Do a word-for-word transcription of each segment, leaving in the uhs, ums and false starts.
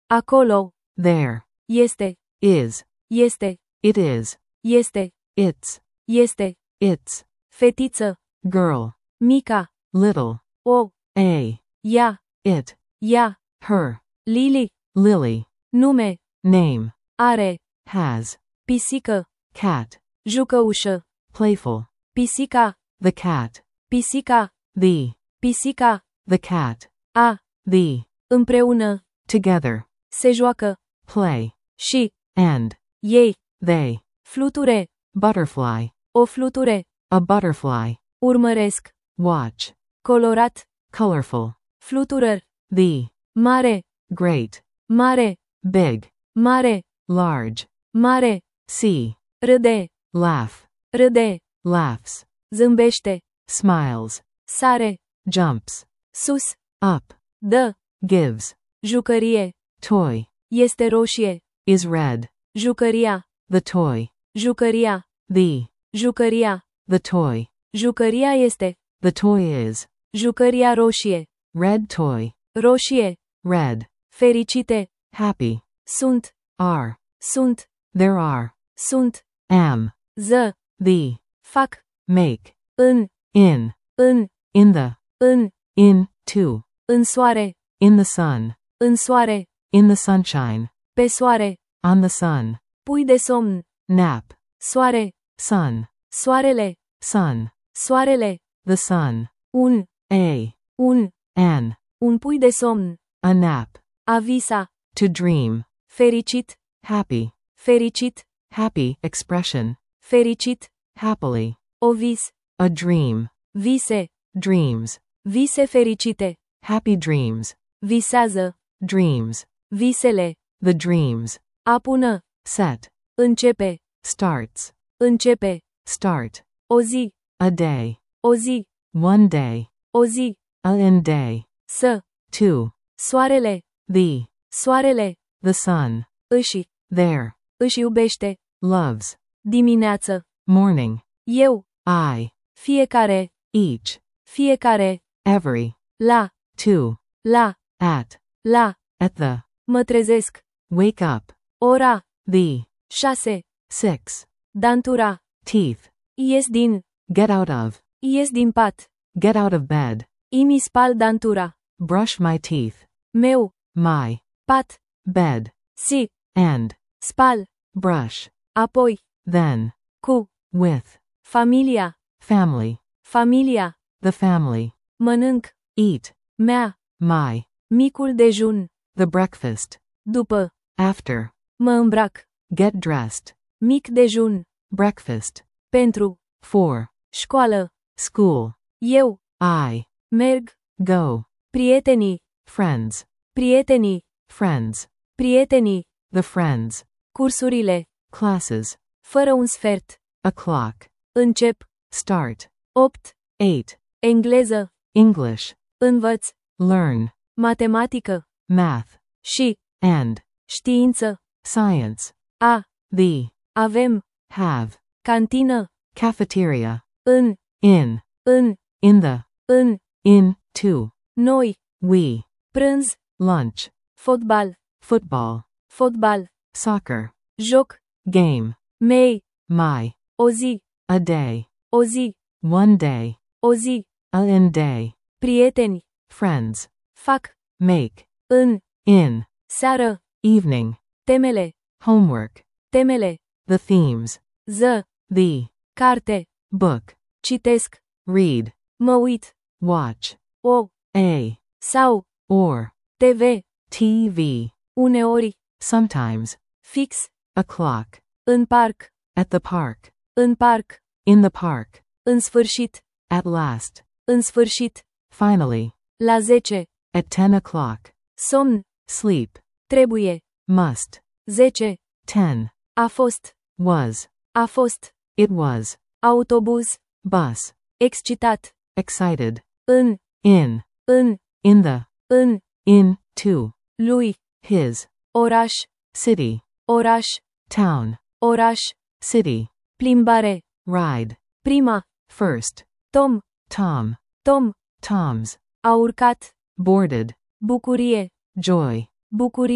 Acolo. There. Este. Is. Este. It is. Este. It's. Este. It's. Fetiță. Girl. Mica. Little. O. A. Ea. It. Ea. Her. Lili. Lily. Nume. Name. Are. Has. Pisică. Cat. Jucăușă. Playful. Pisica. The cat. Pisica. The. Pisica. The cat. A. The. Împreună. Together. Se joacă. Play. Și. And. Ei. They. Fluture. Butterfly. O fluture. A butterfly. Urmăresc. Watch. Colorat. Colorful. Fluturări. The. Mare. Great. Mare. Big. Mare. Large. Mare. See. Râde. Laugh. Râde. Laughs. Zâmbește. Smiles. Sare. Jumps. Sus. Up. Dă. Gives. Jucărie. Toy. Este roșie. Is red. Jucăria. The toy. Jucăria. The. Jucăria. The toy. Jucăria este. The toy is. Jucăria roșie. Red toy. Roșie. Red. Fericite. Happy. Sunt. Are. Sunt. There are. Sunt. Am. Ză. The. Fac. Make. În. In. În. In the. În. In. To. În soare. In the sun. În soare. In the sunshine. Pe soare. On the sun. Pui de somn. Nap. Soare. Sun. Soarele. Sun. Soarele. The sun. Un. A. Un. An. Un pui de somn. A nap. A visa. To dream. Fericit. Happy. Fericit. Happy expression. Fericit. Happily. O vis. A dream. Vise. Dreams. Vise fericite. Happy dreams. Visează. Dreams. Visele. The dreams. A pună. Set. Începe. Starts. Începe. Start. O zi. A day. O zi. One day. O zi. A in day. Să. Two. Soarele. The. Soarele. The sun. Își. There. Își iubește. Loves. Dimineață. Morning. Eu. I. Fiecare. Each. Fiecare. Every. La. To. La. At. La. At the. Mă trezesc. Wake up. Ora. The. Șase. Six. Dantura. Teeth. Ies din. Get out of. Ies din pat. Get out of bed. Imi spal dantura. Brush my teeth. Meu. My. Pat. Bed. Si. And. Spal. Brush. Apoi. Then. Cu. With. Familia. Family. Familia. The family. Mănânc. Eat. Mea. My. Micul dejun. The breakfast. După. After. Mă îmbrac. Get dressed. Mic dejun. Breakfast. Pentru. For. Școală. School. Eu. I. Merg. Go. Prietenii. Friends. Prietenii. Friends. Prietenii. The friends. Cursurile. Classes. Fără un sfert. A clock. Încep. Start. Opt. Eight. Engleză. English. Învăț. Learn. Matematică. Math. Și. And. Știință. Science. A. The. Avem. Have. Cantină. Cafeteria. În. In. În. In the. În. In. To. Noi. We. Prânz. Lunch. Fotbal. Football. Fotbal. Soccer. Joc. Game. Mei. My. O zi. A day. O zi. One day. O zi. A in day. Prieteni. Friends. Fac. Make. În. In. Seară. Evening. Temele. Homework. Temele. The themes. Ză. The. Carte. Book. Citesc. Read. Mă uit. Watch. O. A. Sau. Or. T V. T V. Uneori. Sometimes. Fix. A clock. În parc. At the park. În parc. In the park. În sfârșit. At last. În sfârșit. Finally. La zece. At ten o'clock. Somn. Sleep. Trebuie. Must. zece. Ten. A fost. Was. A fost. It was. Autobuz. Bus. Excitat. Excited. În. In. În. In the. În. In. To. Lui. His. Oraș. City. Oraș. Town. Oraș. City. Plimbare. Ride. Prima. First. Tom. Tom. Tom. Tom's. A urcat. Boarded. Bucurie. Joy. Bucurie.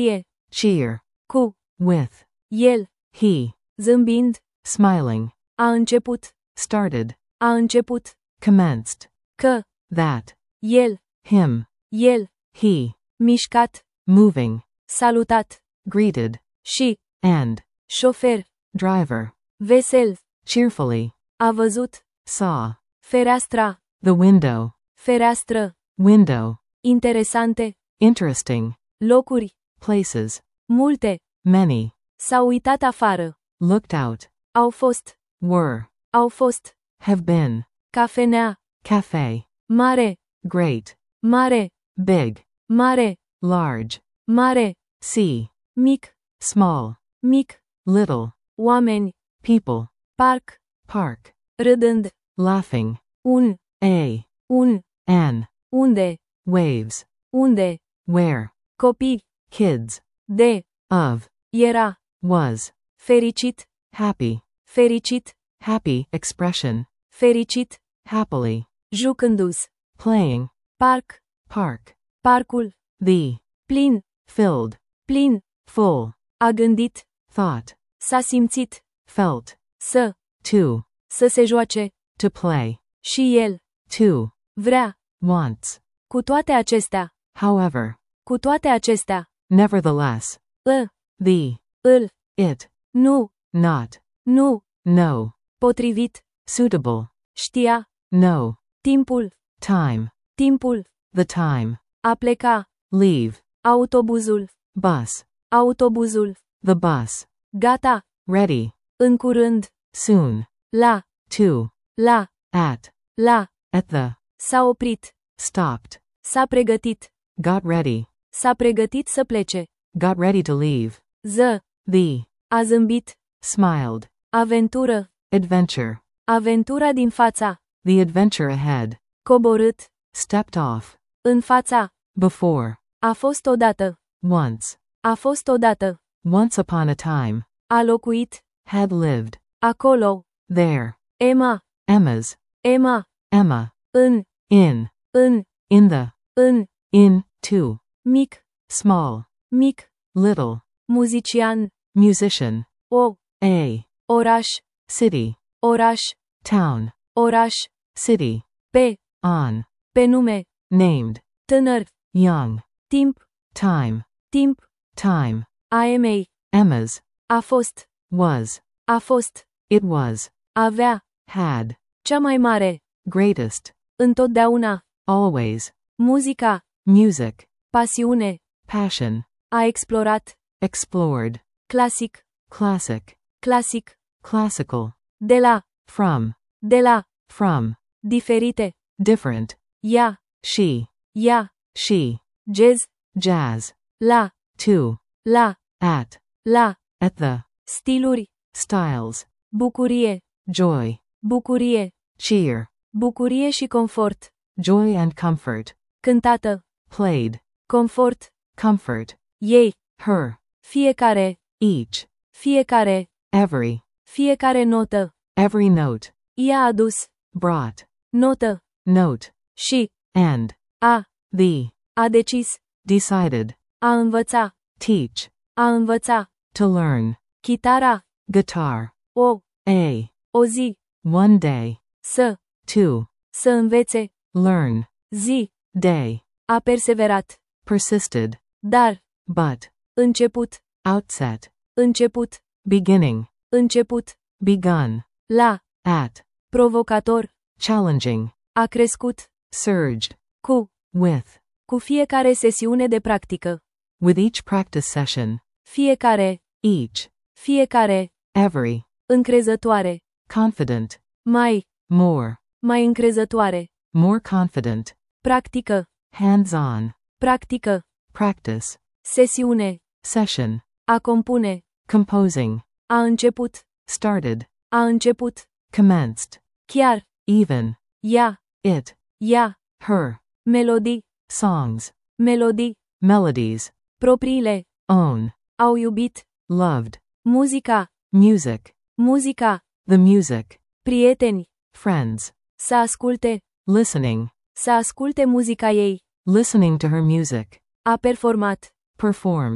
cheer, cu, with, el, he, zâmbind, smiling, a început, started, a început, commenced, că, that, el, him, el, he, mișcat, moving, salutat, greeted, și, and, șofer, driver, vesel, cheerfully, a văzut, saw, fereastra, the window, fereastră, window, interesante, interesting, locuri, places, multe, many, s-au uitat afară, looked out, au fost, were, au fost, have been, cafenea, cafe, mare, great, mare, big, mare, large, mare, see, mic, small, mic, little, oameni, people, parc, park, râdând, laughing, un, a, un, an, unde, waves, unde, where, copii, kids, de, of, era, was, fericit, happy, fericit, happy expression, fericit, happily, jucându-se, playing, parc, park, parcul, the, plin, filled, plin, full, a gândit, thought, s-a simțit, felt, să, to, să se joace, to play, și el, to, vrea, wants, cu toate acestea, however, cu toate acestea, nevertheless, ă, the, îl, it, nu, not, nu, no, potrivit, suitable, știa, no, timpul, time, timpul, the time, a pleca, leave, autobuzul, bus, autobuzul, the bus, gata, ready, în curând, soon, la, to, la, at, la, at the, s-a oprit, stopped, s-a pregătit, got ready, s-a pregătit să plece, got ready to leave, ză, the, a zâmbit, smiled, aventură, adventure, aventura din fața, the adventure ahead, coborât, stepped off, în fața, before, a fost odată, once, a fost odată, once upon a time, a locuit, had lived, acolo, there, Emma, Emma's, Emma, Emma, în, in, în, in the, în, in, to, mic, small, mic, little, muzician, musician, o, a, oraș, city, oraș, town, oraș, city, pe, on, pe nume, named, tânăr, young, timp, time, timp, time, a Emei, Emma's, a fost, was, a fost, it was, avea, had, cea mai mare, greatest, întotdeauna, always, muzica, music, pasiune, passion, a explorat, explored, clasic, classic, clasic, classical, de la, from, de la, from, diferite, different, ea, she, ea, she, jazz, jazz, la, to, la, at, la, at the, stiluri, styles, bucurie, joy, bucurie, cheer, bucurie și confort, joy and comfort, cântată, played, confort, comfort, ei, her, fiecare, each, fiecare, every, fiecare notă, every note, i-a adus, brought, notă, note, și, and, a, the, a decis, decided, a învăța, teach, a învăța, to learn, chitara, guitar, o, a, o zi, one day, să, to, să învețe, learn, zi, day, a perseverat, persisted, dar, but, început, outset, început, beginning, început, begun, la, at, provocator, challenging, a crescut, surged, cu, with, cu fiecare sesiune de practică, with each practice session, fiecare, each, fiecare, every, încrezătoare, confident, mai, more, mai încrezătoare, more confident, practică, hands-on, practică, practice, sesiune, session, a compune, composing, a început, started, a început, commenced, chiar, even, ea, it, ea, her, melodii, songs, melodii, melodies, propriile, own, au iubit, loved, muzica, music, muzica, the music, prieteni, friends, să asculte, listening, să asculte muzica ei, listening to her music, a performat, performed,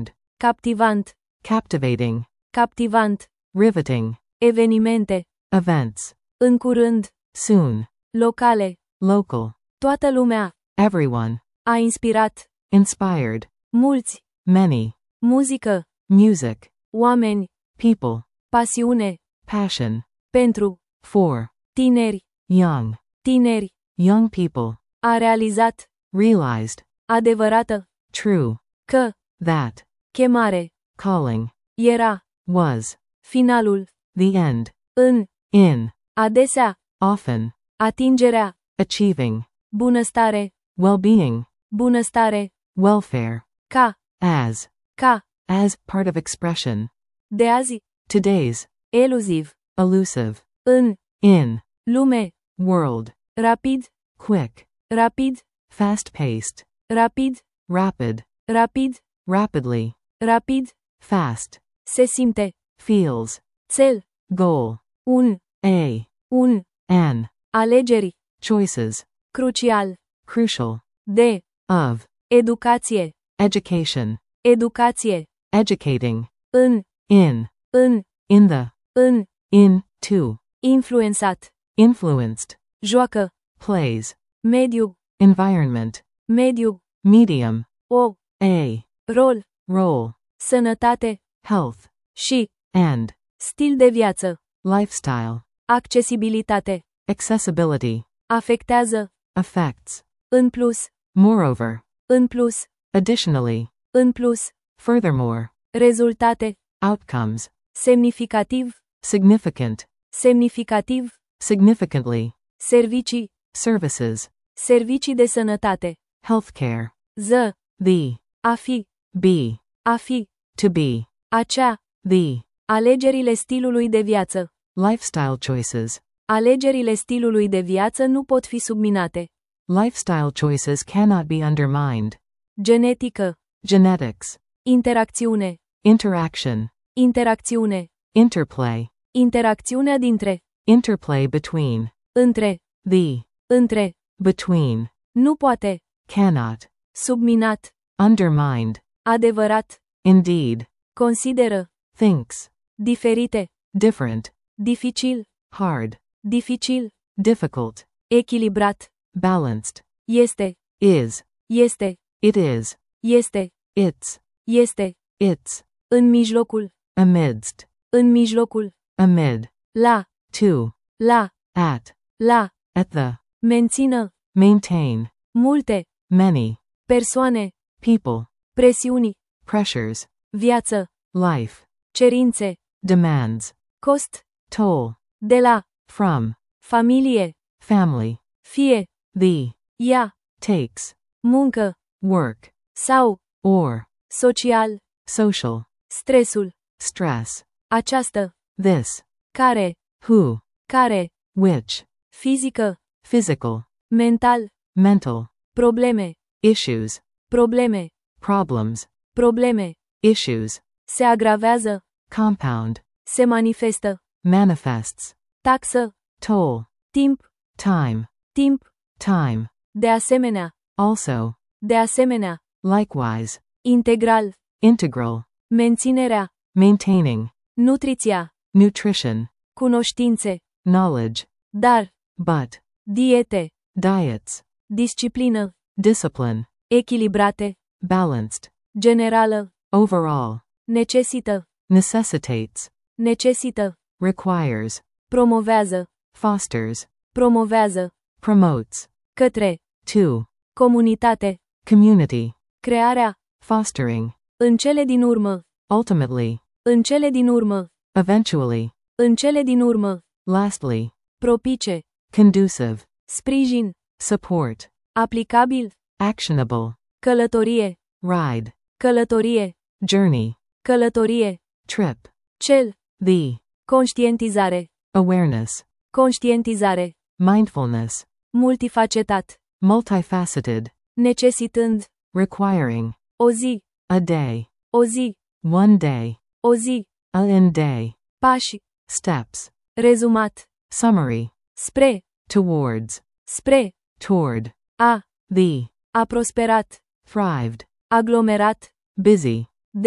captivant, captivating, captivant, riveting, evenimente, events, în curând, soon, locale, local, toată lumea, everyone, a inspirat, inspired, mulți, many, muzică, music, oameni, people, pasiune, passion, pentru, for, tineri, young, tineri, young people, a realizat, realized, adevărată, true, că, that, chemare, calling, era, was, finalul, the end, în, in, adesea, often, atingerea, achieving, bunăstare, well-being, bunăstare, welfare, ca, as, ca, as, part of expression, de azi, today's, eluziv, elusive, în, in, lume, world, rapid, quick, rapid, fast-paced, rapid, rapid, rapid, rapidly, rapid, fast, se simte, feels, cel, goal, un, a, un, an, alegeri, choices, crucial, crucial, de, of, educație, education, educație, educating, în, in, în, in the, în, in, to, influențat, influenced, joacă, plays, mediu, environment, mediu, medium, o, a, rol, role, sănătate, health, și, and, stil de viață, lifestyle, accesibilitate, accessibility, afectează, affects, în plus, moreover, în plus, additionally, în plus, furthermore, rezultate, outcomes, semnificativ, significant, semnificativ, significantly, servicii, services, servicii de sănătate, healthcare, ză, the, a fi, be, a fi, to be, acea, the, alegerile stilului de viață. lifestyle choices. Alegerile stilului de viață nu pot fi subminate. Lifestyle choices cannot be undermined. Genetică, Genetics, interacțiune, interaction, interacțiune, interplay, interacțiunea dintre, interplay between, între, the, între, between, nu poate, cannot, subminat, undermined, adevărat, indeed, consideră, thinks, diferite, different, dificil, hard, dificil, difficult, echilibrat, balanced, este, is, este, it is, este, it's, este, its, în mijlocul, amidst, în mijlocul, amid, la, to, la, at, la, at the, mențină, maintain, multe, many, persoane, people, presiuni, pressures, viață, life, cerințe, demands, cost, toll, de la, from, familie, family, fie, the, ea, takes, muncă, work, sau, or, social, social, stresul, stress, această, this, care, who, care, which, fizică, physical, mental, mental, probleme, issues, probleme, problems, probleme, issues, se agravează, compound, se manifestă, manifests, taxă, toll, timp, time, timp, time, de asemenea, also, de asemenea, likewise, integral, integral, menținerea, maintaining, nutriția, nutrition, cunoștințe, knowledge, dar, but, diete, diets, disciplină, discipline, echilibrate, balanced, generală, overall, necesită, necessitates, necesită, requires, promovează, fosters, promovează, promotes, către, to, comunitate, community, crearea, fostering, în cele din urmă, ultimately, în cele din urmă, eventually, în cele din urmă, lastly, propice, conducive, sprijin, support, aplicabil, actionable, călătorie, ride, călătorie, journey, călătorie, trip, cel, the, conștientizare, awareness, conștientizare, mindfulness, multifacetat, multifaceted, necesitând, requiring, o zi, a day, o zi, one day, o zi, a in day, pași, steps, rezumat, summary, spre, towards, spre, toward, a, the, a prosperat, thrived, aglomerat, busy, de,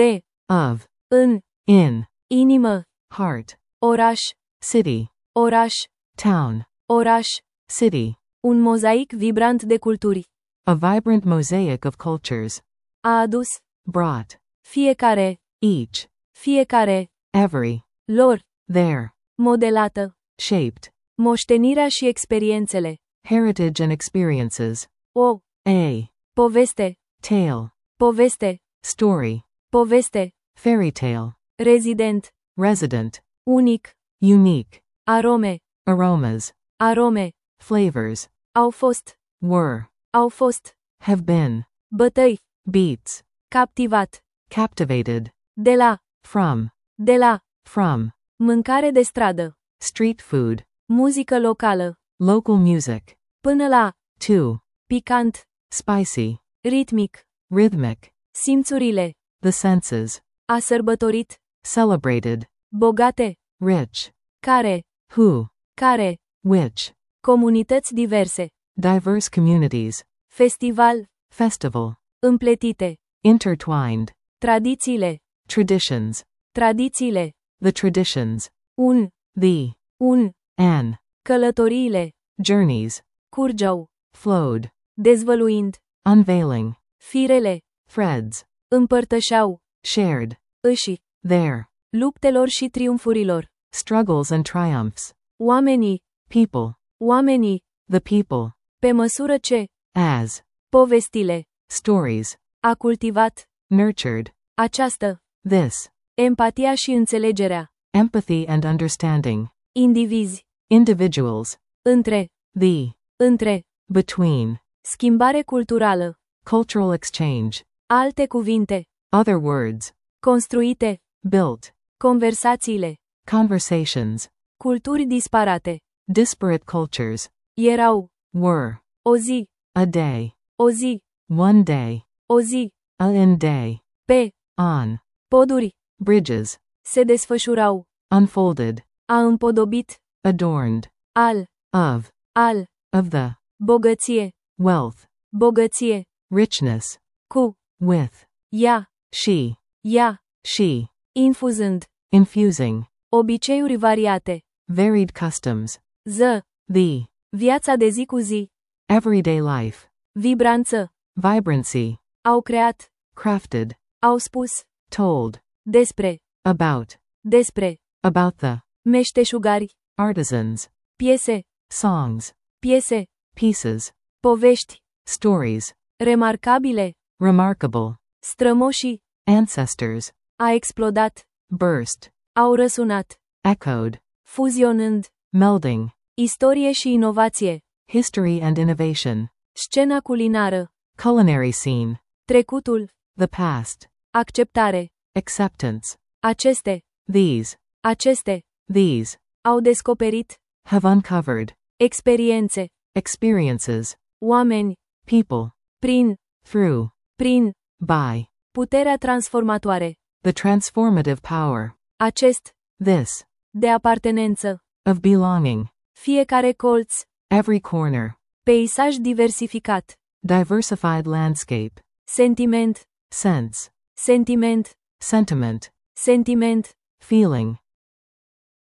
of, în, in, inimă, heart, oraș, city, oraș, town, oraș, city, un mozaic vibrant de culturi. a vibrant mosaic of cultures, A adus, brought, fiecare, each, fiecare, every, lor, there, modelată, shaped, moștenirea și experiențele. heritage and experiences, O, a, poveste, tale, poveste, story, poveste, fairy tale, rezident, resident, unic, unique, arome, aromas, arome, flavors, au fost, were, au fost, have been, bătăi, beats, captivat, captivated, de la, from, de la, from, mâncare de stradă, street food, muzică locală, local music, până la, to, picant, spicy, ritmic, rhythmic, simțurile, the senses, a sărbătorit, celebrated, bogate, rich, care, who, care, which, comunități diverse, diverse communities, festival, festival, împletite, intertwined, tradițiile, traditions, tradițiile, the traditions, un, the, un, an, călătoriile, journeys, curgeau, flowed, dezvăluind, unveiling, firele, threads, împărtășeau, shared, își, their, luptelor și triumfurilor, struggles and triumphs, oamenii, people, oamenii, the people, pe măsură ce, as, povestile, stories, a cultivat, nurtured, această, this, empatia și înțelegerea, empathy and understanding, indivizi, individuals, între, the, între, between, schimbare culturală, cultural exchange, alte cuvinte, other words, construite, built, conversațiile, conversations, culturi disparate, disparate cultures, erau, were, o zi, a day, o zi, one day, o zi, a in day, pe, on, poduri, bridges, se desfășurau, unfolded, a împodobit, adorned, al, of, al, of the, bogăție, wealth, bogăție, richness, cu, with, ea, she, ea, she, infuzând, infusing, obiceiuri variate, varied customs, ză, the, viața de zi cu zi, everyday life, vibranță, vibrancy, au creat, crafted, au spus, told, despre, about, despre, about the, meșteșugari, artisans, piese, songs, piese, pieces, povești, stories, remarcabile, remarkable, strămoșii, ancestors, a explodat, burst, au răsunat, echoed, fuzionând, melding, istorie și inovație, history and innovation, scena culinară, culinary scene, trecutul, the past, acceptare, acceptance, aceste, these, aceste, these, au descoperit, have uncovered, experiențe, experiences, oameni, people, prin, through, prin, by, puterea transformatoare, the transformative power, acest, this, de apartenență, of belonging, fiecare colț, every corner, peisaj diversificat, diversified landscape, sentiment, sense, sentiment, sentiment, sentiment, feeling,